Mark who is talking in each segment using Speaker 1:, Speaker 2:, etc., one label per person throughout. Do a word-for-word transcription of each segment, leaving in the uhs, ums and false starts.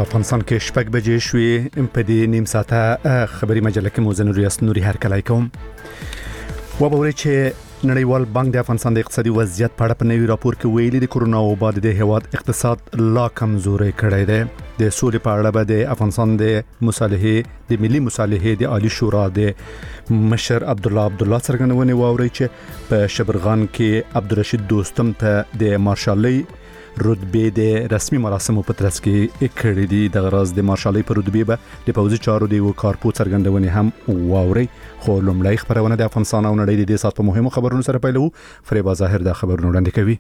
Speaker 1: افغانستان کې شپږ بجې شوې په دې نیم ساعته خبري مجله کې موزن ریاست نوري هر کله کوم و به ورې چې نړیوال بانک د افغانستان د اقتصادي وضعیت په اړه په نوي راپور کې ویلي د کورونا وبا د هیواد اقتصاد لا کمزوري کړی دی د سولې په اړه به د افغانستان د مصالحې د ملي مصالحې د عالی شورا د مشر عبد الله عبد الله څرګندونه واوري چې په شبرغان کې عبدالرشید دوستم ته د مارشالۍ رتبه د رسمي مراسمو په ترڅ کې کړې دي د غرض د مارشالۍ په رتبه به د پوځي چارو د وکارپو څرګندونه هم واوري خو لومړی خبرونه د افغانستان او نړۍ د دې سات په مهمو خبرونو سره پیلو فریبا ظاهر د خبرونو وړاندې کوي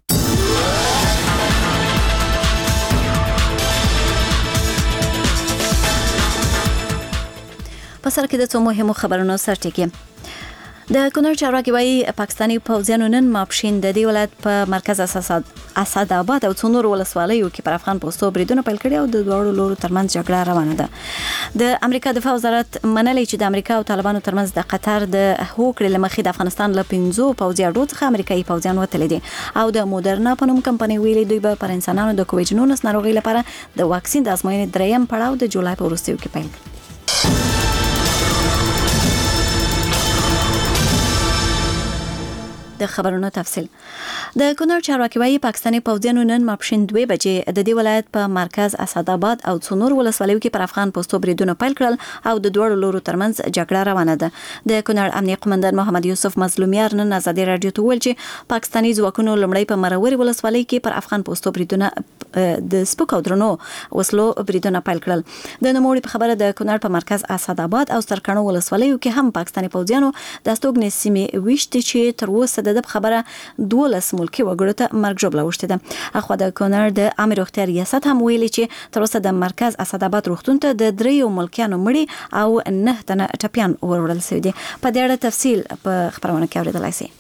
Speaker 2: په سر کې د څو مهمو خبرونو سرټکی د کونړ چارواکي وايي پاکستاني پوځیانو نن ماپښین د دې ولایت په مرکز اساسات اسد آباد او څنور ولسوالیو کې پر افغان پوستو بریدونه پیل کړي او د دوړو لورو ترمنځ جګړه روانه ده د امریکا دفاع وزارت منلي چې د امریکا او طالبانو ترمنځ د قطر د هوکړې لمخې د افغانستان له پنځو پوځي اډو څخه امریکایي پوځیان وتلي دي او د مودرنا په نوم کمپنۍ ویلي دوی به پر انسانانو د کووډ نولس ناروغي لپاره د واکسین د ازموینې دریم پړاو د جولای په وروستیو کې پیل کړي د خبرونو تفصیل د کونړ چارواکي وايي پاکستاني پوځیانو نن ماپښین دوه بجې د دې ولایت په مرکز اسد آباد او څنور ولسوالیو کې پر افغان پوستو بریدونه پیل کړل او د دوړو لورو ترمنځ جګړه روانه ده د کونړ امنیه قومندان محمد یوسف مظلومیار نن ازادي رادیو ته ویل چې پاکستاني ځواکونو لمړی په مروري ولسوالۍ کې پر افغان پوستو بریدونه د سپک او درنو وسلو بریدونه پیل کړل د نوموړي په خبره د کونړ په مرکز اسد آباد او سرکانو ولسوالیو کې هم پاکستاني پوځیانو د استوګنې سیمې ویشتي چې تر اوسه د خبره دولس ملکی وګړو ته مرګ ژوبله وشته ده اخو د کونړ د امیر روغتیا ریاست هم ویلي چې تر اوسه د مرکز اسد آباد روغتون ته د دریو ملکیانو مړي او نه تنه ټپيان وروړل شوی دي په دې اړه تفصیل په خبرونه کې اوریدلای شئ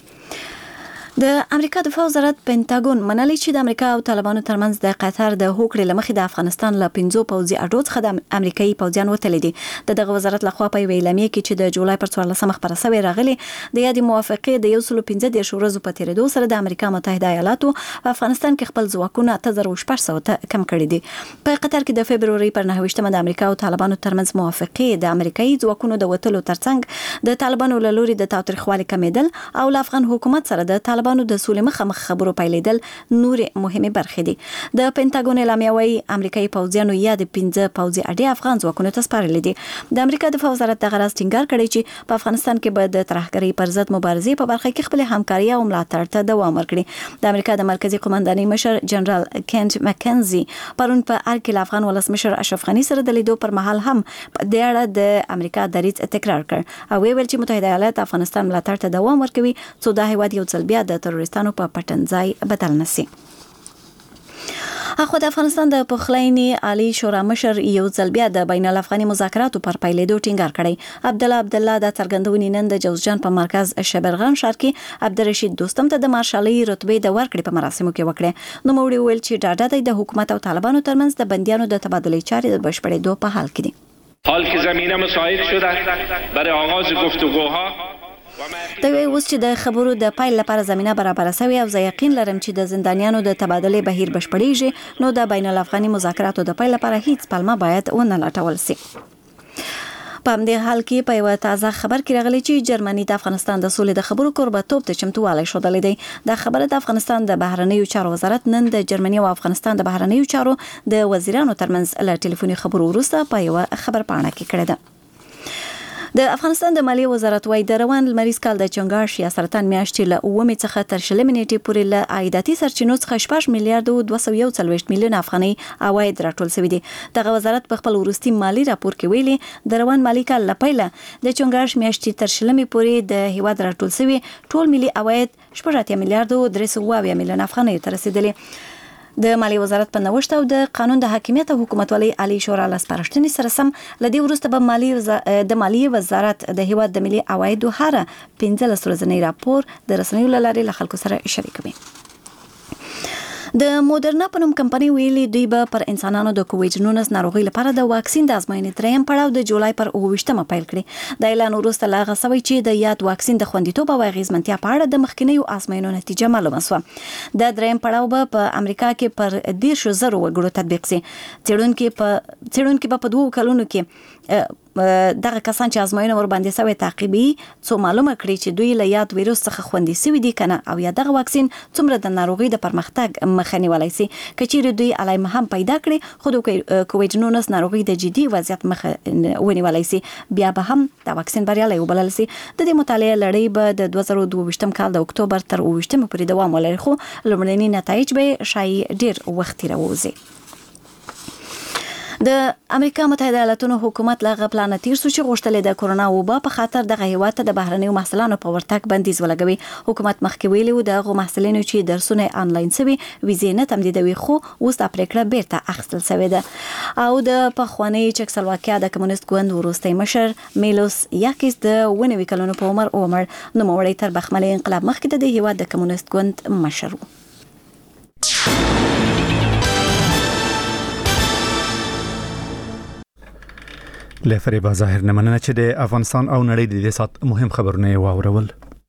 Speaker 2: د امریکا دفاع وزارت پینټاګون منلي چې د امریکا او طالبانو ترمنځ د قطر د هوکړې لمخې د افغانستان له پنځو پوځي اډو څخه د امریکایي پوځیان وتلي دي د دغه وزارت لخوا په ویلامې کې چې د جولای پر څوارلسمه خبره شوې راغلي د یادې موافقې د یو سل او پنځه دیرش ورځو په تیریدو سره د امریکا متحده ایالاتو په افغانستان کې خپل ځواکونه اته زره شپږ سوه ته کم کړي دي په قطر کې د فبروري پر نهه ویشتمه د امریکا او طالبانو ترمنځ موافقې د امریکایي ځواکونو د وتلو ترڅنګ د طالبانو له لوري د تاوتریخوالي کمیدل او د افغان حکومت سره د طالبانو د سولې مخ مخ خبرو پیلیدل نور مهمه برخې دي د پینټاګون اعلامیه وايي امریکایي پوځیانو یا د پنځه پوځي اډې افغان ځواکونو ته سپارلي دي د امریکا دفاع وزارت د غرض ټینګار کړی چې په افغانستان کې به د ترهګرۍ پر ضد مبارزې په برخه کې خپل همکاري او ملاتړ ته دوام ورکړي د امریکا د مرکزی قومندانۍ مشر جنرال کینټ مکنزي پرون په ارکل افغان ولسمشر اشرف غنی سره د لیدو پر مهال هم د اړه د امریکا دریځ تکرار کړ او ویل چې متحده ایالات افغانستان ملاتړ ته دوام ورکوي څو د هیواد یو ځل بیا د تروریستانو په پټنځای بدل نسی اخو د افغانستان د پخلاینې عالی شورا مشر یو ځل بیا د بین الافغاني مذاکراتو پر پیلېدو ټینګار کړی عبد الله عبد الله د څرګندونې نن د جوزجان په مرکز شبرغان ښار کې عبدالرشید دوستم ته د مارشالۍ رتبه د ورکړې په مراسمو کې وکړه نو موړي ویل چې ډاډه دی د حکومت او طالبانو ترمنځ د بندیانو د تبادلې چارې د بشپړېدو په حال کې دي
Speaker 3: حال که زمینه مساعد شده برای آغاز گفتگوها
Speaker 2: دا وی اوس چې د خبرو د پایل لپاره زمينه برابر شوی او زه یقین لرم چې د زندانیانو د تبادله بهیر بشپړیږي نو د بین الافغاني مذاکراتو د پایل لپاره هیڅ پلمه باید ونه لټول شي په همدې حال کې په یو تازه خبر کې راغلی چې جرمني د افغانستان د سولې د خبرو کوربه‌توب ته چمتووالی ښودلی دی د خبره د افغانستان د بهرنیو چارو وزارت نن د جرمني او افغانستان د بهرنیو چارو د وزیرانو ترمنځ له ټلیفوني خبرو وروسته په یو خبر پاڼه کې کړې ده د افغانستان د مالیې وزارت وايي د روان لمریز کال د چنګاښ یا سرطان میاشتې له اوومې څخه تر شلمې نیټې پورې له عایداتي سرچینو څخه شپږ میلیارډ او دوه سوه یو څلوېښت میلیون افغانۍ عواید راټول شوي دي دغه وزارت په خپل وروستي مالي راپور کې ویلي د روان مالي کال له پیله د چنګاښ میاشتې تر شلمې پورې د هیواد راټول شوي ټول ملي عواید شپږ اتیا میلیارډ او درې سوه اویا میلیون افغانۍ ته رسیدلي د مالی وزارت په نوښت او د قانون د حاکمیت او حکومتولۍ عالی شورا له سپارښتنې سره سم لدی وروسته به مالی وزا... د مالی وزارت د هیواد د ملي عوایدو هر پنځلس ورځنی راپور د رسنیو له لارې له خلکو سره شریکوي د موډرنا په نوم کمپنۍ ویلي دوی به پر انسانانو د کووډ نولس ناروغي لپاره د واکسین د ازموینې دریم پړاو د جولای پر اوویشتمه پیل کړي. د اعلان وروسته لا غسوي چې د یاد واکسین د خوندیتوب او اغیزمنتیا په اړه د مخکینیو ازموینو نتیجه معلومه شوه. د دریم پړاو به په امریکا کې پر دیرش زره وګړو تطبیق شي. څېړونکو په څېړونکو په دوه کلونو کې دغه کسان چې ازموینه ور باندې سوي تعقیبي څو معلومه کړي چې دوی له یاد ویروس څخه خوندي سوي دي کنه او یا دغه واکسین څومره د ناروغي د پرمختګ مخه نیولای شي. کچېر دوی علائم هم پیدا کړي خو د کووډ نولس ناروغي د جدي وضعیت مخه ونیولای شي بیا به هم د واکسین بریالي وبلل شي. د دې مطالعه لړۍ به د دوه زره دوه ویشتم کال د اکتوبر تر اوویشتمه پورې دوام ولري خو لومړني نتایج به شای ډیر وخت راوځي. د امریکا متحده ایالاتونو حکومت لا پلان تیر سو چې غوښتل د کورونا وبا په خاطر د هیواد ته د بهرنیو محصلانو په ورتګ بندیز ولګوي. حکومت مخکې ویلي و د غو محصلینو چې درسونه آنلاین سوي ویزې نه تمدیدوي خو اوس د پریکړه بیرته اخیستل شوې ده. او د پخوانی چکسلواکیا د کمونیست ګوند وروستي مشر میلوس یاکیس د ونوي کلونو په عمر عمر نو موړی تر بخملي انقلاب مخکې د هیواد د کمونیست ګوند مشر و.
Speaker 1: لفریبا ظاهر نه مننه چې د افغانستان او نړۍ د دې سات مهم خبرونه واورول.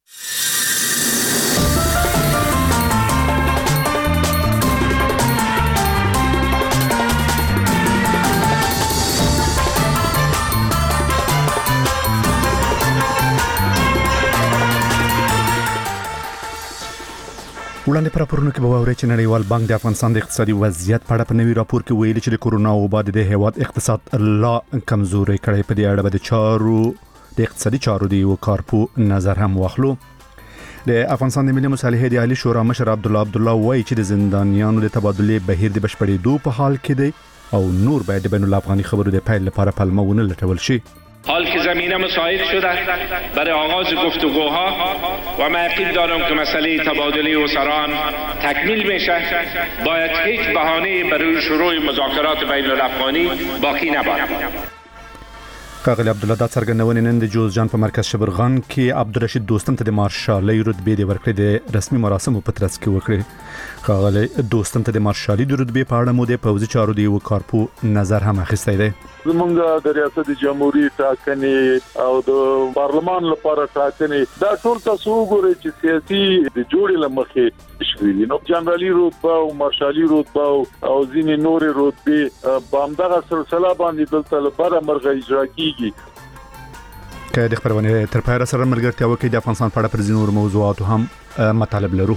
Speaker 1: وړاندې پر راپورونو کې به واورئ چې نړیوال بانک د افغانستان د اقتصادي وضعیت په اړه په نوي راپور کې ویلي چې د کورونا وبا د هیواد اقتصاد لا کمزوري کړی. په دې اړه به د چارو د اقتصادي چارو د یو کارپو نظر هم واخلو. د افغانستان د ملي مصالحې د عالی شورا مشر عبد الله عبد الله وایي چې د زندانیانو د تبادلې بهیر د بشپړېدو په حال کې دی او نور باید د بین الافغاني خبرو د پیل لپاره پلمه ونه لټول شي.
Speaker 3: حال که زمینه مساعد شده برای آغاز گفتگوها و من یقین دارم که مسئله تبادله اسران تکمیل میشه باید هیچ بهانه‌ای برای شروع مذاکرات بین الافغانی باقی نباشد.
Speaker 1: ښاغلی عبدالله دا څرګندونې نن د جوزجان په مرکز شبرغان کې عبدالرشید دوستم ته د مارشالۍ رتبې د ورکړې د رسمي مراسمو په ترڅ کې وکړې. ښاغلی دوستم ته د مارشالۍ د رتبې په اړه مو د پوځي چارو د یو کارپو نظر هم اخیستی دی.
Speaker 4: زمونږ د ریاست جمهوریت ټاکنې او د پارلمان لپاره ټاکنې دا ټول تاسو وګورئ چې سیاسي د جوړې لمخې شوي دي. نو جنرالي رتبه او مارشالي رتبه او ځینې نورې رتبې په همدغه سلسله باندې دلته لپاره مرغه اجرا کیږي.
Speaker 1: که د خبرونه تر پایه سره ملګرتیا وکړي د افغانستان په اړه پر ځینو موضوعاتو هم مطالب لرو.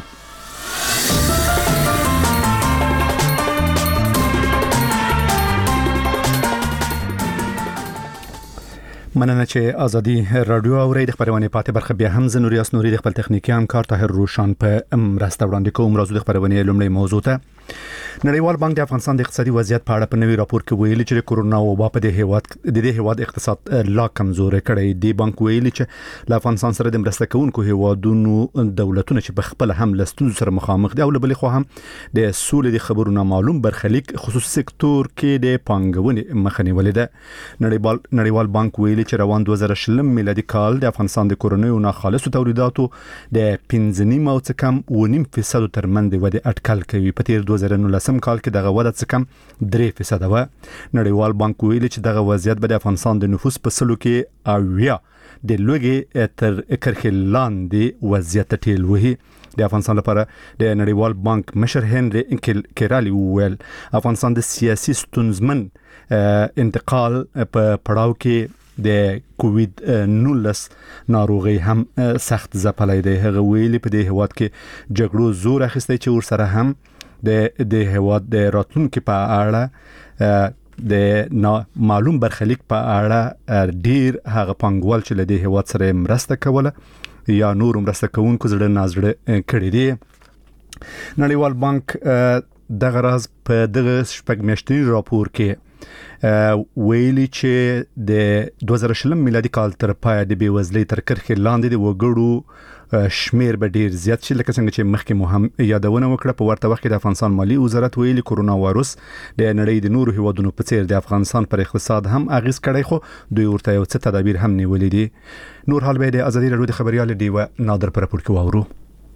Speaker 1: مننه چې ازادي رادیو اوري. د خبرونه پاتې برخه بیا هم زنوریاس نوري د خپل تخنیکی همکار طاهر روشان په مرسته وړاندې کوم. راځو د خبرونه لومړی موضوع ته. نړیوال بانک د افغانستان د اقتصادي وضعیت په اړه په نوي راپور کې ویلي چې کورونا وبا په د هیواد د دې هیواد اقتصاد لا کمزوري کړی دی. بانک ویلي چې له افغانستان سره د مرسته کوونکو هیوادونو دولتونه چې په خپل هم لستون سره مخامخ دي او له بل خوا هم د سولې د خبرونو معلوم برخلیک خصوصي سکتور کې د پانګونې مخه نیولې ده. نړیوال نړیوال بانک ویلي چې روان دوه زره شلم میلادي کال د افغانستان د کورونی او ناخالصو تولیداتو د پنځه نیم او څه کم و نیم فیصد ترمنځ ودی اټکل کوي. په تیر دوه زره نولسم کال کې دغه وده څه کم درې فیصد و. نړیوال بانک ویلي چې دغه وضعیت به د افغانستان د نفوس په سلو کې اویا د لوګي تر کرخې لاندې وضعیت ټیل وهي. د افغانستان لپاره د نړیوال بانک مشر هنري کیرالی ویل افغانستان د سیاسي ستونزمن انتقال په پړاو کې د کووډ نولس ناروغي هم سخت ځپلای دی. هغه ویلي په دې هواد کې جګړو زور اخیستی چې ور سره هم د د هواد د راتلونکو په اړه د معلوم برخلیک په اړه ډیر هغه پنګوال چې له دې هواد سره مرسته کوله یا نور مرسته کوونکو زړه نازړه کړی دی. نړیوال بانک دغه راز په دغه شپږ میاشتنی راپور کې ویلي چې د دوه زره شلم میلادي کال تر پای د بیوزلۍ تر کرښې لاندې د وګړو شمیر به ډیر زیات شي. لکه څنګه چې مخکې مو هم یادونه وکړه په ورته وخت کې د افغانستان مالی وزارت ویلي کورونا وایروس د نړۍ د نورو هیوادونو په څیر د افغانستان پر اقتصاد هم اغیز کړی خو دوی ورته یو څه تدابیر هم نیولې دي. نور حال به د ازادي رادیو د خبريال دیوه نادر پر راپور کې واورو.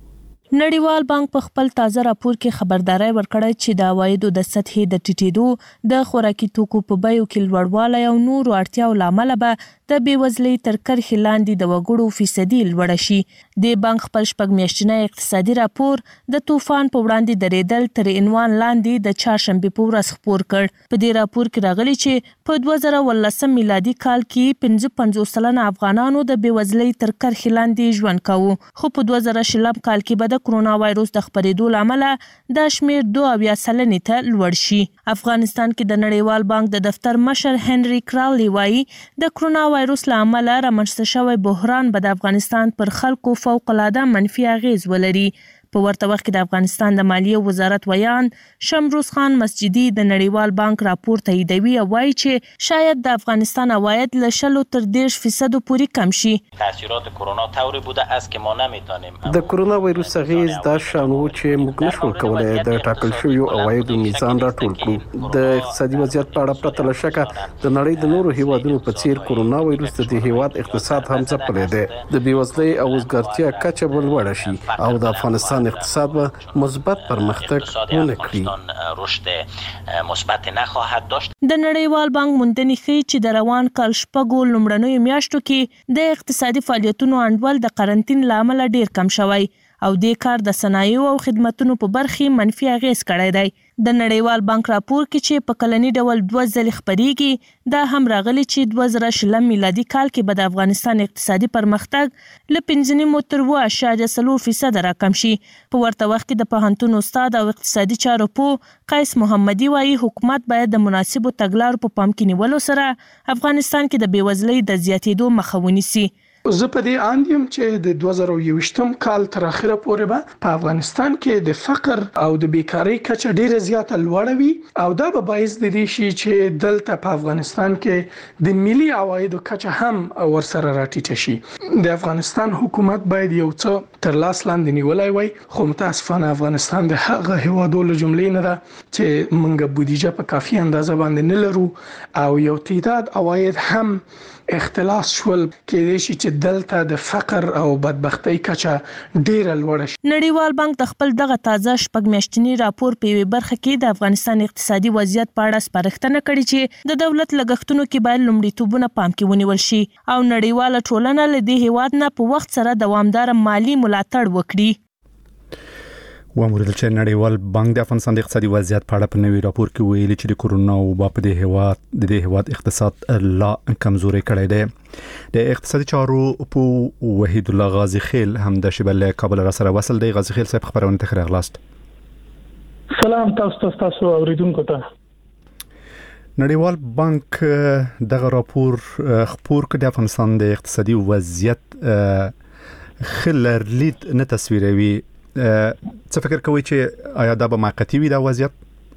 Speaker 5: نړیوال بانک په خپل تازه راپور کې خبرداري ورکړه چې د عوایدو د سطحې د ټیټېدو د خوراکي توکو په بیو کې لوړوالی او نورو اړتیاو له امله به د بېوزلۍ تر کرښې لاندې د وګړو فیصدي لوړه شي. د بانک خپل شپږ میاشتنی اقتصادي راپور د طوفان په وړاندې درېدل تر عنوان لاندې د چهارشنبې په ورځ خپور کړ. په دې راپور کې راغلي چې په دوه زره اوولسم میلادي کال کې پنځه پنځوس سلنه افغانانو د بېوزلۍ تر کرښې لاندې ژوند کاوه، خو په دوه زره شلم کال کې به د کرونا وایروس د خپرېدو له امله دا شمېر دوه اویا سلنې ته لوړ شي. افغانستان کې د نړیوال بانک د دفتر مشر هنري کراولي وایي د کرونا وایروس له امله رامنځته شوی بحران به د افغانستان پر خلکو فوق العاده منفي اغیز ولري. په ورته وخت کې د افغانستان د مالیې وزارت ویان شمروز خان مسجدي د نړیوال بانک راپور تاییدوي او وایي چې شاید د افغانستان عواید له شلو تر دېرش فیصدو پورې کم شي.
Speaker 6: تاثیرات کرونا طوری بوده است که ما نمیتونیم
Speaker 7: د کرونا وایروس اغیز دا شان و چې موږ نشو کولای د ټاکل شویو عوایدو میزان راټول کړو. د اقتصادي وضعیت په اړه پرته له شکه د نړۍ د نورو هیوادونو په څیر کرونا وایروس د دې هیواد اقتصاد هم ځپلی دی. د بېوزلۍ او وزګارتیا کچه به لوړه شي او د افغانستان اقتصاد به مثبت پرمختګ ونه کړي.
Speaker 6: رشد مثبت نخواهد داشت.
Speaker 5: د نړیوال بانک موندنې ښیي چې د روان کال شپږو لومړنیو میاشتو کې د اقتصادي فعالیتونو انډول د قرنطین له امله ډیر کم شوی او دې کار د صنایعو او خدماتو په برخې منفي اغیز کړی دی. د نړیوال بانک راپور کې چې په کلني ډول دوه ځلې خپریږي دا هم راغلي چې دوه زره شلم میلادي کال کې به د افغانستان اقتصادي پرمختګ له پنځه نیم تر اوه اعشاریه څلور فیصده راکم شي. په ورته وخت کې د پوهنتون استاد او اقتصادي چارو پوه قیس محمدي وایي حکومت باید د مناسبو تګلارو په پام کې نیولو سره افغانستان کې د بېوزلۍ د زیاتېدو مخه ونیسي.
Speaker 8: زه په دې اند یم چې د دوه زره یوویشتم کال تر اخره پورې به په افغانستان کې د فقر او د بیکاری کچه ډیره زیاته لوړه وي او دا به باعث د دې شي چې دلته په افغانستان کې د ملي عوایدو کچه هم ورسره راټیټه شي. د افغانستان حکومت باید یو څه تر لاس لاندې نیولای وای، خو متاسفانه افغانستان د هغه هیوادو له جملې نه ده چې موږ بودیجه په کافي اندازه باندې نه لرو او یو تعداد عواید هم اختلاس شول کېدای شي چې دلته د فقر او بدبختی کچه ډیره لوړه شي.
Speaker 5: نړیوال بانک د خپل دغه تازه شپږ میاشتنی راپور په یوه برخه کې د افغانستان اقتصادي وضعیت په اړه سپارښتنه کړې چې د دولت لګښتونو کې باید لومړیتوبونه پام کې ونیول شي او نړیواله ټولنه له دې هیواد نه په وخت سره دوامدار مالی ملاتړ وکړي.
Speaker 1: واموریدل چې نړیوال بانک د افغانستان د اقتصادي وضعیت په اړه په نوي راپور کې ویلي چې د کرونا وبا په دې هیواد د دې هیواد اقتصاد لا کمزوري کړی دی. د اقتصادي چارو په وحید الله غازی خیل هم د شبل کابل را سره وصل دی. غازی خیل صاحب خبرونه ته راغلاست.
Speaker 9: سلام تاسو تاسو اوریدونکو ته.
Speaker 1: نړیوال بانک دغه راپور خپور کړ د افغانستان د اقتصادي وضعیت خلرلید نه تصویروي. څه فکر کوئ چې آیا دا به موقتی وي دا وضعیت؟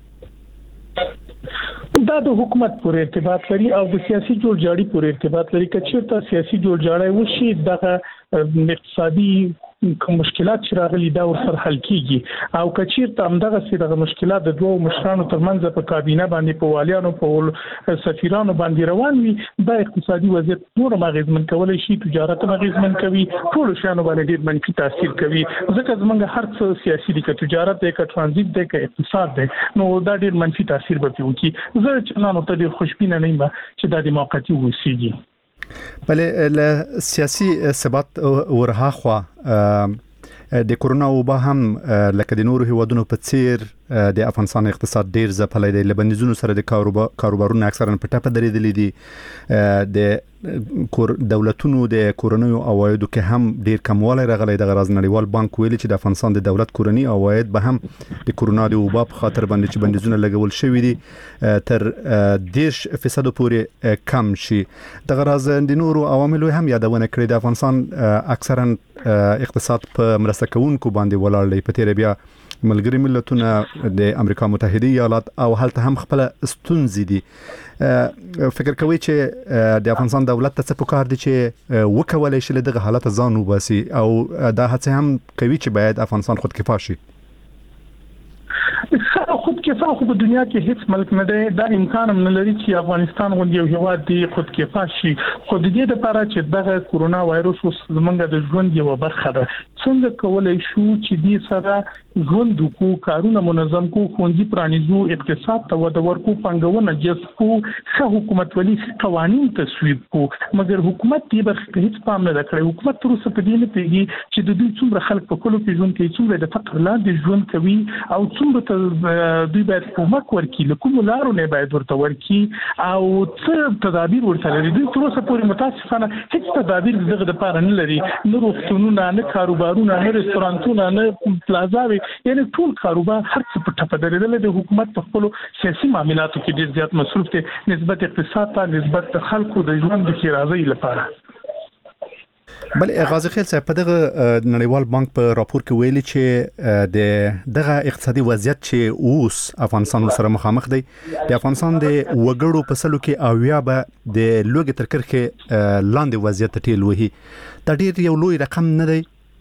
Speaker 9: دا د حکومت پورې ارتباط لري او د سیاسي جوړجاړي پورې ارتباط لري. که چېرته سیاسي جوړجاړی وشي دغه اقتصادي مشکلات چې راغلي دا ورسره حل کیږي او که چېرته همدغه سي دغه مشکلات د دوه مشرانو ترمنځ په کابینه باندې په والیانو په سفیرانو باندې روان وي دا اقتصادي وضعیت نور اغیزمن کولای شي، تجارت اغیزمن کوي، ټول شیانو باندې ډېر منفي تاثیر کوي. ځکه زمونږ هر څه سیاسي دي، که تجارت دی، که ترانزیت دی، که اقتصاد دی، نو دا ډېر منفي تاثیر به وکړي. زه چنانو ته ډېر خوشبینه نه یم چې دا د موقتي وسیږي.
Speaker 1: بله له سیاسي ثبات ورها خوا د کرونا وبا هم لکه د نورو هیوادونو په څیر د افغانستان اقتصاد ډیر ځپلی دی. له بندیزونو سره د کاروبارونو اکثرا په ټپه درېدلي دي. د دولتونو د کورنیو عوایدو کې هم ډیر کموالی راغلی. دغه راز نړیوال بانک ویلي چې د افغانستان د دولت کورنی عواید به هم د کرونا د وبا په خاطر باندې چې بندیزونه لګول شوي دي تر دېرش فیصدو پورې کم شي. دغه راز د نورو عواملو هم یادونه کړې. د افغانستان اکثرا اقتصاد په مرسته کوونکو باندې ولاړ دی. په تیره بیا ملګری ملتونه د امریکا متحده ایالات او هلته هم خپل ستونزې دي. فکر کوي چې د افغانستان دولت ته څه پکار دي چې وکولای شي له دغه حالت ځان وباسي او دا هڅه هم کوي چې باید افغانستان خودکفا شي؟
Speaker 9: خود کفا خو په دنیا کې هیڅ ملک نه دی، دا امکان هم نه لري چې افغانستان غوندي یو هیواد دی خود کفا شي. خو د دې لپاره چې دغه کورونا وایروس اوس زمونږ د ژوند یو برخه ده، څنګه کولای شو چې دې سره ژوند وکړو، کارونه منظم کو، ښوونځي پرانیزو، اقتصاد ته وده ورکو، پانګونه جذب کو، ښه حکومتولي قوانین تصویب کو. مګر حکومت دې برخه ته هیڅ پام نه کړی. حکومت تر اوسه په دې نه پوهېږي چې د دوی څومره خلک په کلو کې ژوند کوي، څومره د فقر لاندې ژوند کوي او څومره ته دوی باید کومک ورکړي، له کومو لارو نه باید ورته ورکړي او څه تدابیر ورته لري. دوی تر اوسه پورې متاسفانه هیڅ تدابیر دغه لپاره نه لري، نه روغتونونه، نه کاروبارونه، نه رستورانتونه، نه پلازاوي، یعنې ټول کاروبار هر څه په ټپه درېدلی دی. حکومت په خپلو سیاسي معاملاتو کې ډېر زیات مصروف دی نسبت اقتصاد ته، نسبت د خلکو د ژوند د ښېرازۍ لپاره.
Speaker 1: بلې غازي خیل صاحب په دغه نړیوال بانک په راپور کې ویلي چې د دغه اقتصادي وضعیت چې اوس افغانستان سره مخامخ دی، د افغانستان د وګړو په سلو کې اویا به د لوږې تر کرښې لاندې وضعیت ته ټیل وهي. دا ډېر یو لوی رقم نه دی؟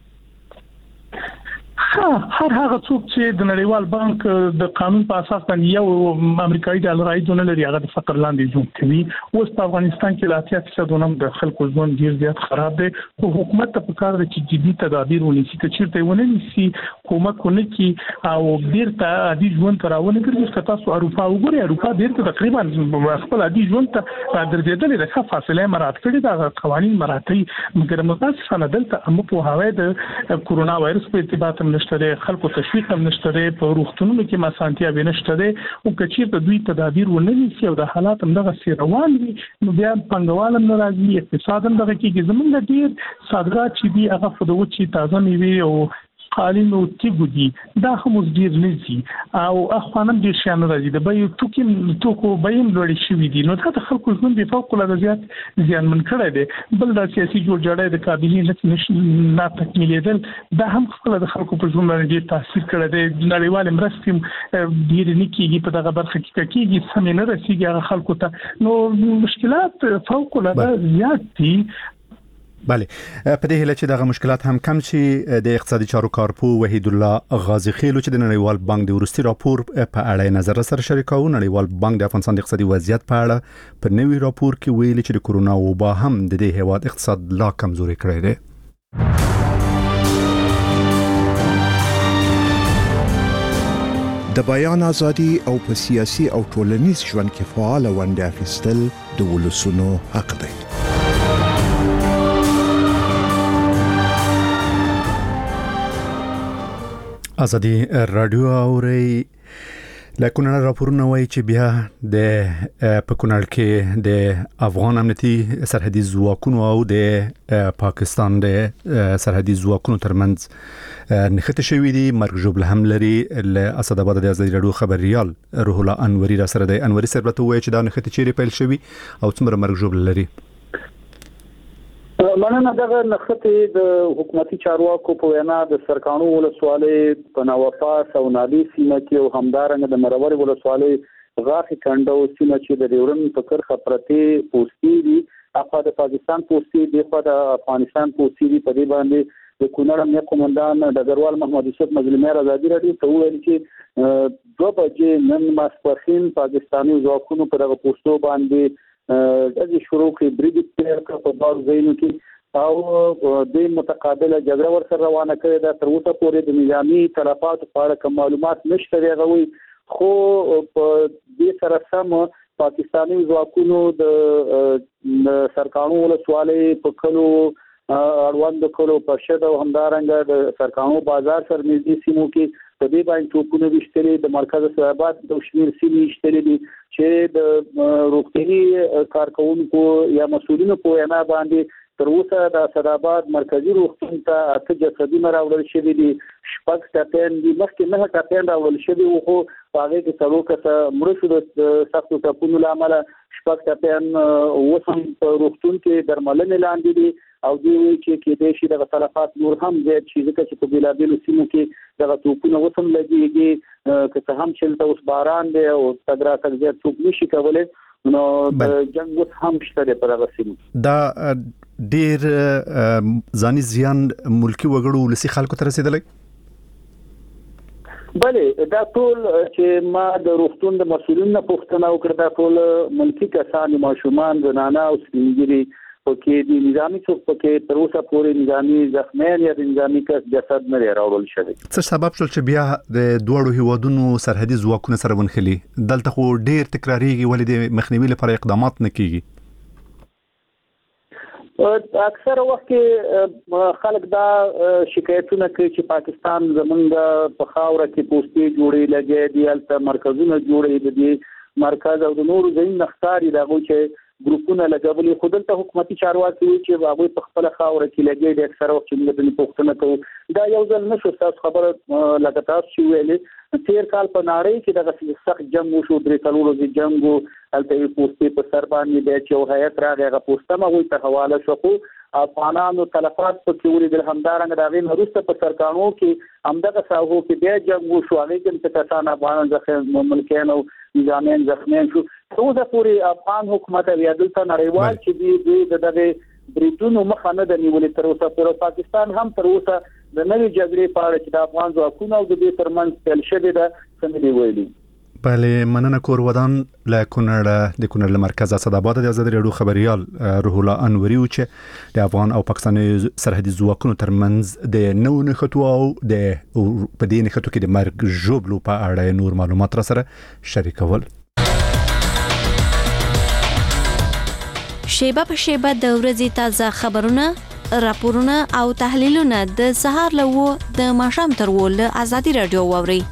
Speaker 9: هر هغه څوک چې د نړیوال بانک د قانون په اساس باندې یو امریکایي ډالر عاید نه لري، هغه د فقر لاندې ژوند کوي. اوس په افغانستان کې لا اتیا فیصد هم د خلکو ژوند ډیر زیات خراب دی. خو حکومت ته پکار دی چې جدي تدابیر ونیسي، که چیرته ونه نیسي کومک ونه کړي او بیرته عادي ژوند ته راونه ګرځي. که تاسو اروپا وګورئ، اروپا بیرته تقریبا خپل عادي ژوند ته راګرځېدلې ده، ښه فاصله مراعات کړې ده، قوانین مراعات کړي. مګر متاسفانه دلته هم په هوای د کورونا وایرس په ارتباط هم نشته، خلکو تشویق هم نشته، په روغتونونو کې مسانتیا به نشته ده. او که چیرته دوی تدابیر ونه نیسي او د حالات هم دغه سي روان وي، نو بیا پنګوال هم ناراضي، اقتصاد هم دغه کېږي. زمونږ ډېر صادرات چې دي هغه خو د وچې تازه میوې او قالین او تیږو دي، دا هم اوس ډېر نه ځي او اخوانم ډېر شیان راځي، د بیو توکي توکو بیې هم لوړې شوي دي. نو دا د خلکو ژوند یې فوق العاده زیات زیانمن کړی دی. بل دا سیاسي جوړجاړی د کابینې نه تکمیلېدل، دا هم خپله د خلکو په ژوند باندې ډېر تاثیر کړی دی. نړیوالې مرستې هم ډېرې نه کېږي په دغه برخه کې، که کېږي سمې نه رسېږي هغه خلکو ته. نو مشکلات فوق العاده زیات دي.
Speaker 1: بله، په دې هیله چې دغه مشکلات هم کم شي، د اقتصادي چارو کارپو وحید الله غازي خیل چې د نړیوال بانک د وروستي راپور په اړه نظر سره شریکاو. نړیوال بانک د افغانستان د اقتصادي وضعیت په اړه په نوي راپور کې ویلي چې د کورونا وبا هم د دې هیواد اقتصاد لا کمزوري کړی دی.
Speaker 10: د بیان ازادي او په سیاسي او ټولنیز ژوند کې فعال ونډه اخیستل د ولسونو حق دی.
Speaker 1: ازادي رادیو اوري لکه راپورونه وایي چې بیا د په کونړ کې د افغان امنیتي سرحدي ځواکونو او د پاکستان د سرحدي ځواکونو ترمنځ نښته شوې دي. مرګ ژوبله هم لري. له اسداباد د ازادي رادیو خبريال روح الله انوري را سره د انوري سره ته وایي چې دا نښته چیرې پیل شوې او څومره مرګ ژوبله لري.
Speaker 11: مننه. دغه نښتې د حکومتي چارواکو په وینا د سرکانو ولسوالۍ په نوپاس او نادي سیمه کې او همدارنګه د مرور ولسوالۍ غاښي کنډو سیمه چې د ډیورن په کرښه پرتې پوسټې دي، اخوا د پاکستان پوسټې دي، خوا د افغانستان پوسټې دي. په دې باندې د کونړ امنیه قومندان ډګروال محمد یوسف مظلومیار ازادي راډیو ته وویل چې دوه بجې نن ماسپښین پاکستاني ځواکونو په دغه پوسټو باندې د شروع کې بریډ تیر کړ په بار ځایونو کې او د متقابله جګړه ورسره روانه کړې ده. تر اوسه پورې د نظامی تلفاتو په اړه کوم معلومات نشته دی غوي، خو په دې سره سم پاکستاني ځواکونو د سرکانو ولسوالۍ په کلو اړوند کلو په شد او همدارنګه د سرکانو بازار سره نږدې سیمو کې په دې باندې ټوپونه وشتلې، د مرکز صحابات د شمیر سیمې وشتلې دي چې د روغتيني کارکونکو یا مسؤلینو په وینا باندې تر اوسه د اسداباد مرکزی روغتون ته اته جسدي راوړل شوي دي، شپږ ټاپین دي، مخکې نه ټاپین راوړل شوي وو خو هغه کې څلور کسه مړه شو د سختو ټاپونو له امله. شپږ ټاپین اوس هم په روغتون کې درملنې لاندې دي او دوی وایي چې کېدای شي دغه تلفات نور هم زیات شي ځکه چې په بېلابېلو سیمو کې دغه توپونه اوس هم لګېږي. که څه هم چې دلته اوس باران دی او تګ راتګ زیات څوک نشي کولی، نو د جنګ اوس هم شته دی په دغه سیمو.
Speaker 1: دا ډېر ځاني زیان ملکي وګړو ولسي خلکو ته رسېدلی؟
Speaker 11: بله دا ټول چې ما د روغتون د مسؤلینو پوښتنه وکړه دا ټول ملکی کسان ماشومان زنانه او سپینګری پکې د نظامی څوک پکې تر اوسه پورې نظامی زخمیان یا نظامی کس جسد نه راوړل شوی.
Speaker 1: څه سبب شول چې بیا د دوړو هیوادونو سرحدي ځواکونه سره ونخلي؟ دلته خو ډیر تکراریږي ولې د مخنیوي لپاره اقدامات نه کیږي؟
Speaker 11: اکثر وخت کې خلک دا شکایتونه کوي چې پاکستان زمونږ په خاوره کې پوسټي جوړې لګي دي البته مرکزونه جوړې دي مرکز او د نورو ځین نختاري دا چې ګروپونه لګولي خو دلته حکومتي چارواکي چې هغه په خپل خاوره کې لګي دي اکثر وخت چې موږ د پوښتنه کوو دا یو ځل نشو تاسو خبره لکه تاسو چې ویلې تیر کال په نړۍ کې دغه سخت جنگ وشو درې کلونو د جنگو البته پوسټي په سر باندې د چو هیئت راغی هغه پوسټه مو ته حواله شو خو افغانانو تلفات په کې ولې د همدارنګ د غین وروسته په سرکانو کې همدغه ساحو کې بیا جنگ وشو هغه کې چې کسان افغانان ځخه ملکین او نظامیان زخمیان شو اوسه پورې افغان حکومت بیا دلته نړیوال چې دی د دغه بریټونو مخه نه د نیولې تر اوسه پورې پاکستان هم تر اوسه د نوې جګړې په اړه چې د افغان ځواکونو او د دې ترمنځ پیل شوې ده څه نه ویلي.
Speaker 1: بله مننه کور ودان له کونړ د کونړ له مرکز اسداباد د ازادي رادیو خبريال روح الله انوري او چې د افغان او پاکستاني سرحدي ځواکونو ترمنځ د نو نخټو او د په دې نخټو کې د مرګ جوړلو په اړه نور معلومات را سره شریکول.
Speaker 2: شیبه په شیبه د ورځې تازه خبرونه راپورونه او تحلیلونه د سهار له د ماښام تر ول ازادي رادیو ووري.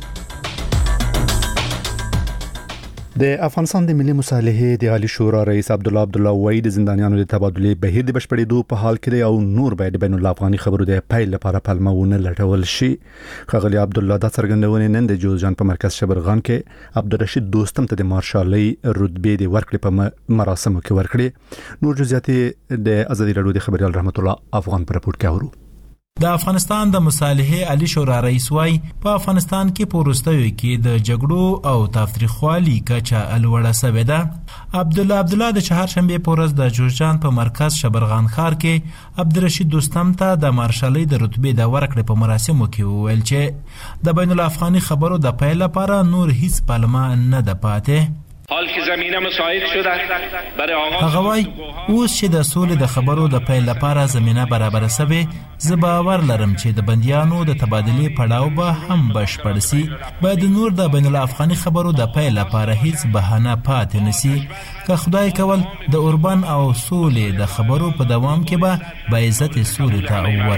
Speaker 1: د افغانستان د ملي مصالحې د عالی شورا رئیس عبد الله عبد الله وای د زندانیانو د تبادله بهیر د بشپړېدو په حال کې دی او نور باید بین الافغاني خبرو د پیل لپاره پلمونه لټول شي. خغلی عبد الله د څرګندونې نن د جوزجان په مرکز شبرغان کې عبدالرشید دوستم ته د مارشالي رتبه د ورکړې په مراسمو کې ورکړي. نور جزئیات د ازادي رادیو د خبريال رحمت الله افغان پر رپورت کې اورو.
Speaker 12: د افغانستان د مصالحې عالی شورا رئیس وای په افغانستان کې پوروستوي کې د جګړو او تاریخوالي کچا الوړه سوي ده. عبد الله عبد الله د چهارشنبه پورز د جوزجان په مرکز شبرغان ښار کې عبدالرشید دوستم ته د مارشالي د رتبه د ورکړې په مراسمو کې ویل چې د بین الافغاني خبرو د پیل لپاره نور هیڅ پلمه نه ده پاتې.
Speaker 3: حال که زمینه مساعد شده برای آغاز
Speaker 12: هغه وای اوس چې د سولې د خبرو د پیل لپاره زمینه برابر شوه زه باور لرم چې د بندیانو د تبادلې پړاو به هم بشپړ شي. باید نور د بین الافغاني خبرو د پیل لپاره هیڅ بهانه پاتې نشي. که خدای کول د اوربان او سولې د خبرو په دوام کې به با عزت سولې ته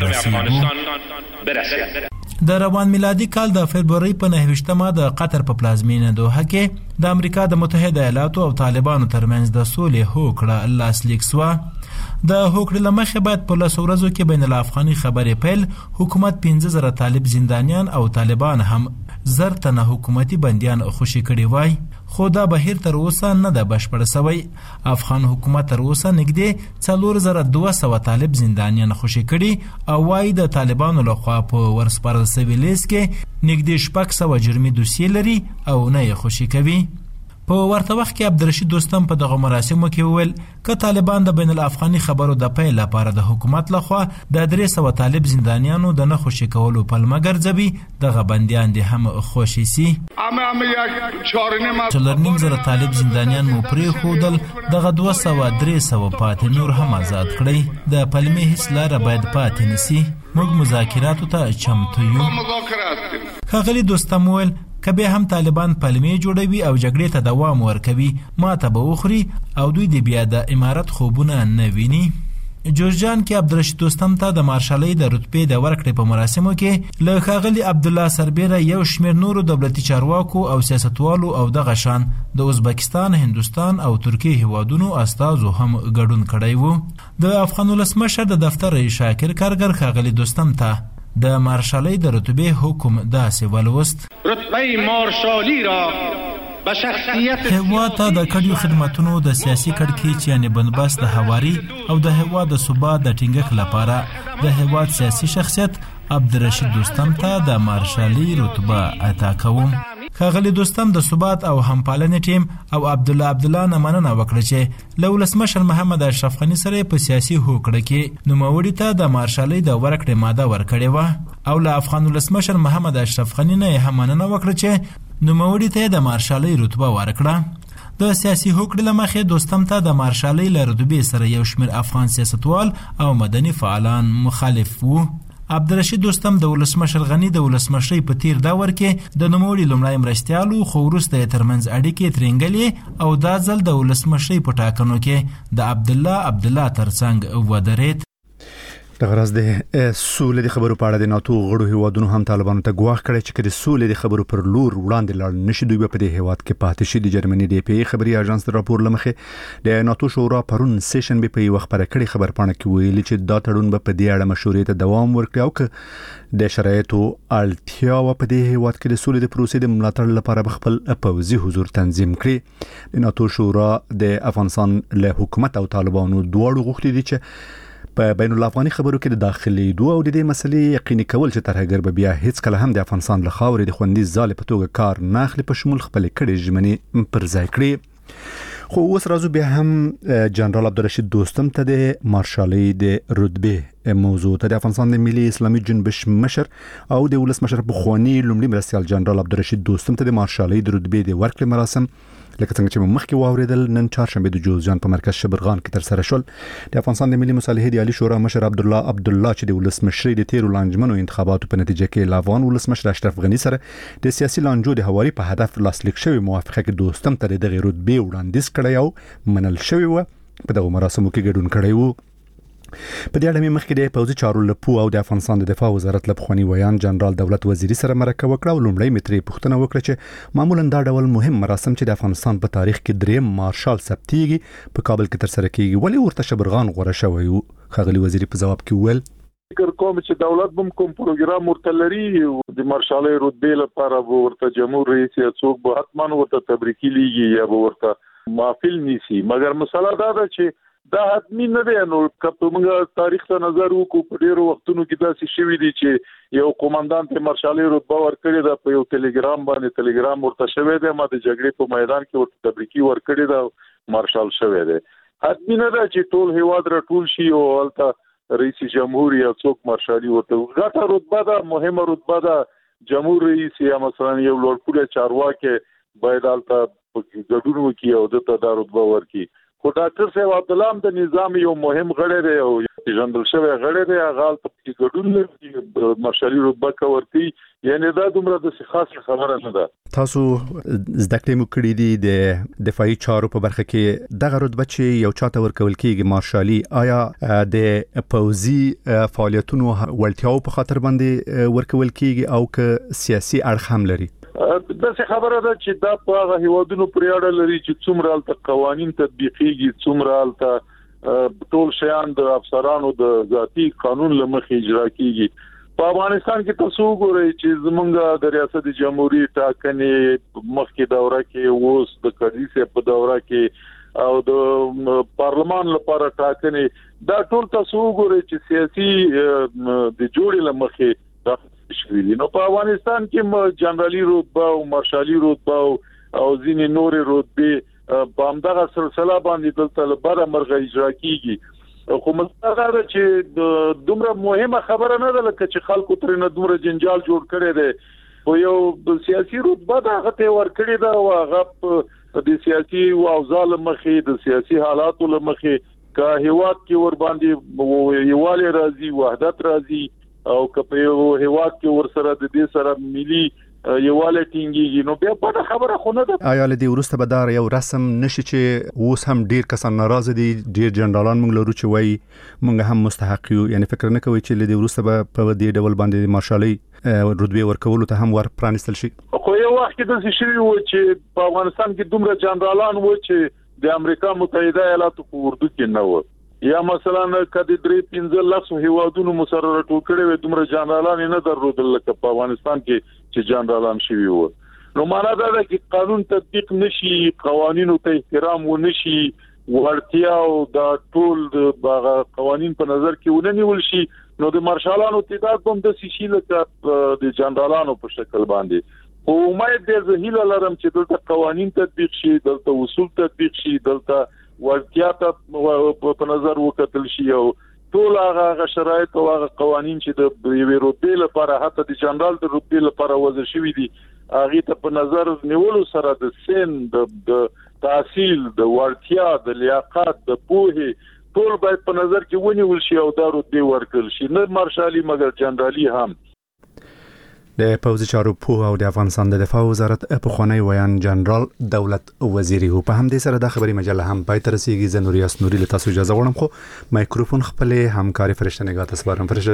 Speaker 12: ورسیږو. د روان میلادي کال د فبرवरी په نهه د قطر په پلازمینه دوحه کې د امریکا د متحده ایالاتو او طالبانو ترمنځ د سولې هوکړه لاسلیک شوه. د هوکړې لمخې باید په لسو ورځو کې بین الافغاني خبرې پیل حکومت پنځه زره طالب زندانیان او طالبان هم زر تنه حکومتي بندیان خوشي کړي وای خو دا بهیر تر اوسه نه ده بشپړ شوی. افغان حکومت تر اوسه نږدې څلور زره دوه سوه طالب زندانیان خوشي کړي او وايي د طالبانو لخوا په ورسپارل شوي لیست کې نږدې شپږ سوه جرمي دوسیې لري او نه یې خوشي کوي. په ورته وخت کې عبدالرشید دوستم په دغه مراسمو کې وویل که طالبان د بین الافغاني خبرو د پیل لپاره د حکومت لخوا د درې سوه طالب زندانیانو د نه خوشي کولو پلمه ګرځوي دغه بندیان دې هم خوشي سي. څلور نیم زره طالب زندانیان مو پرېښودل دغه دوه سوه درې سوه پاتې نور هم آزاد کړئ. د پلمې هیڅ لاره باید پاتې نسي. موږ مذاکراتو ته چمتو یو. ښاغلي دوستم وویل که به هم طالبان پلمې جوړوي او جګړې ته دوام ورکوي ما ته به وخوري او دوی د بیا د امارت خوبونه نه ویني. جوزجان کې عبدالرشید دوستم ته د مارشالۍ د رتبې د ورکړې په مراسمو کې له ښاغلي عبدالله سربیره یو شمېر نورو دولتي چارواکو او سیاستوالو او دغه شان د ازبکستان، هندوستان او ترکیې هیوادونو استازو هم ګډون کړی و. د افغان ولسمشر د دفتر شاکر کارګر ښاغلي دوستم ته د مارشالۍ د رتبې حکم داسې ولوست:
Speaker 3: رتبه مارشالی را به شخصیت
Speaker 12: هیواد ته د کډیو خدماتونو د سیاسي کړکېچ یعنی بندوبست د هواري او د هیواد د ثبات د ټینګښت لپاره د هیواد سیاسي شخصیت عبدالرشید دوستم ته د مارشالۍ رتبه عطا کوم. ښاغلي دوستم د ثبات او همپالنې ټیم او عبد الله عبد الله نه مننه وکړه چې له ولسمشر محمد اشرف غني سره په سیاسي هوکړه کې نوموړي ته د مارشالۍ د ورکړې ماده ورکړې وه او له افغان ولسمشر محمد اشرف غني نه هم مننه وکړه چې نوموړي ته د مارشالۍ رتبه ورکړه. د سیاسي هوکړې له مخې دوستم ته د مارشالۍ له رتبې سره یو شمېر افغان سیاستوال او مدني فعالان مخالف وو. عبدالرشید دوستم د ولسمشر غني د ولسمشرۍ په تیر دور کې د نوموړي لومړی مرستیالو خو وروسته یې ترمنځ اړیکې ترینګلې او دا ځل د ولسمشرۍ په ټاکنو کې د عبدالله عبدالله ترڅنګ ودرېد.
Speaker 1: د غرض د سولې د خبرو په اړه د ناتو غړو هیوادونو هم طالبانو ته ګواښ کړی چې د سولې د خبرو پر لور وړاندې لاړ نشي دوی په دې هیواد کې پاتې شي. د جرمني ډي پی ای خبري اژانس د راپور لمخې د ناتو شورا پرون سیشن به په یو خبره کړي خبرپاڼه کې ویلي چې دا تړون به په دې اړه مشورې ته دوام ورکړي او که د شرایطو اړتیا و په دې هیواد کې د سولې د پروسې د ملاتړ لپاره به خپل پوځي حضور تنظیم کړي. د ناتو شورا د افغانستان له حکومت او طالبانو دواړو غوښتي دي چې په بین الافغاني خبرو کې د داخلي دوه او د دې مسلې یقیني کول چې ترهګر به بیا هیڅ کله هم د افغانستان له خاورې د خوندي ځالې په توګه کار نه اخلي په شمول خپل کړي ژمنې پر ځای کړي. خو اوس راځو بیا هم جنرال عبدالرشید دوستم ته د مارشالۍ د رتبې موضوع ته د افغانستان د ملي اسلامي جنبش مشر او د ولسمشر پخوانی لومړي مرستیال جنرال عبدالرشید دوستم ته د مارشالۍ د رتبې د ورکړې مراسم لکه څنګه چې مخکې واوریدل نن چهارشنبه د جوزجان په مرکز شبرغان کې تر سره شول. د افغانستان د ملي مصالحې د عالی شورا مشر عبد الله عبد الله چې د ولسمشرۍ د تیرو لانجمنو انتخاباتو په نتیجه کې له افغان ولسمشر اشرف غني سره د سیاسي لانجو د هواري په هدف لاسلیک شوی موافقه کې دوستم ته د رتبې وړاندیز کړی او منل شوی و. په دغه مراسمو کې ګډون کړی و. په دې اړه مې مخکې د پوځي چارو لپو او د افغانستان د دفاع وزارت لپخوانی ویان جنرال دولت وزیری سره مرکه وکړه او لومړی متري پوښتنه وکړه چې معمولا دا ډول مهم مراسم چې د افغانستان په تاریخ کې دریم مارشال ثبتېږي په کابل کې تر سره کیږي ولې ورته شبرغان غوړه شوی و. ښاغلي وزیری په جواب کې وویل
Speaker 4: فکر کوم چې دولت بم کوم پروګرام ورته لري د مارشالۍ رتبې لپاره ورته جمهور رئیس یا څوک به حتما ورته تبریکي لیږي یا ورته محفل نیسي مګر مسله دا ده چې دا حتمی نه دی. نو که موږ تاریخ ته نظر وکړو په ډیرو وختونو کې داسې شوي دي چې یو قومندان ته مارشالۍ رتبه ورکړې ده په یو ټلګرام باندې ټلګرام ورته شوی دی ما د جګړې په میدان کې ورته تبریکي ورکړې ده مارشال شوی دی. حتمی نه ده چې ټول هیواد راټول شي او هلته رئیس جمهور یا څوک مارشالي ورته غټه رتبه ده مهمه رتبه ده. جمهور رئیس یا مثلا یو لوړپوړی چارواکي باید هلته ګډون وکړي او دته دا رتبه ورکړي. خو ډاکټر صاحب عبدالله د نظام یو مهم غړی دی او پیژندل شوی غړی دی هغه په ګډون لري مارشالي رتبه کورتي یعنی دا دومره د خاصه خبره نه ده.
Speaker 1: تاسو زده کړې مو کړې دي د دفاعي چارو په برخه کې دغه رتبه چې یو چاته ورکول کېږي مارشالي آیا د پوځي فعالیتونو وړتیاو په خاطر باندې ورکول کېږي او که سیاسي اړخ هم لري؟
Speaker 4: دا څه خبره ده چې دا په هغه هیوادونو پورې اړه لري چې څومره الته قوانين تطبیقيږي څومره الته ټول شیان د افسرانو د ذاتی قانون لمخې اجرا کیږي. په افغانستان کې تاسو ګورئ چې زمونږ د ریاست جمهوریت ټاکنې مخکې دوره کې اوس د کډیسه په دوره کې او د پارلمان لپاره ټاکنې دا ټول تاسو ګورئ چې سیاسي د جوړې لمخې دا شوی نو په افغانستان کې جنرالي رتبه او مارشالي رتبه او ځینې نورې رتبې په همدغه سلسله باندې دلته لپاره مرغه اجرا کیږي. خو مسله دا چې دومره مهمه خبره نه ده لکه چې خلکو ترنه دومره جنجال جوړ کړي دي او یو سیاسي رتبه دا غته ور کړی دا او هغه د سیاسي اوضاع لمخې د سیاسي حالاتو لمخې کا هیواد کې ور باندې یواله راځي وحدت راځي او کپه یو هیواد کې ور سره د دې سره ملي یواله ټینګي نو بیا په خبره خونه ده.
Speaker 1: آیا له دې ورسته به دا یو رسم نشي چې اوس هم ډیر کسان ناراضه دي ډیر جنرالان موږ لرو چې وایي موږ هم مستحق یو یعنی فکر نه کوي چې له دې ورسته به په دې ډول باندې مارشالۍ رتبه ورکول ته هم ور پرانستل شي؟
Speaker 4: خو یو وخت کې د شي وو چې په افغانستان کې دومره جنرالان وو چې د امریکا متحده ایالاتو په اردو کې نه وو یا مثلا کدی درې پنځه لاسو هیوادونو مسرره ټوکړې و دومره جنرالان نه درلودل لکه په افغانستان کې چې جنرالان شوي وو. نو معنا دا ده چې قانون تطبیق نشي قوانینو ته احترام و نشي ورتیا او دا ټول د قوانین په نظر کې ونه نیول شي نو د مارشالانو تعداد هم د شي لکه د جنرالانو په شکل باندې او امید دې زهیله لرم چې دلته قوانين تطبیق شي، دلته اصول تطبیق شي، دلته ورتیا ته په نظر وکتل شي او ټول هغه شرایط او هغه قوانين چې د یوې رتبې لپاره حتی د جنرال د رتبې لپاره وضع شوي دي هغه ته په نظر نیولو سره د سن د تحصیل د ورتیا د لیاقت د پوهه ټول باید په نظر کې ونیول شي او دا رتبه ورکړل شي، نه مارشالي مګر جنرالي هم.
Speaker 1: د پوځي چارو په او د افغانستان د دفاع وزارت په خوانی ویان جنرال دولت وزیری او په هم دې سره د خبري مجله هم پای تر رسیدي زنوري اسنوري له تاسو اجازه غواړم خو مایکروفون خپل همکاري فرشته نگاه تاسو سپارم. فرشته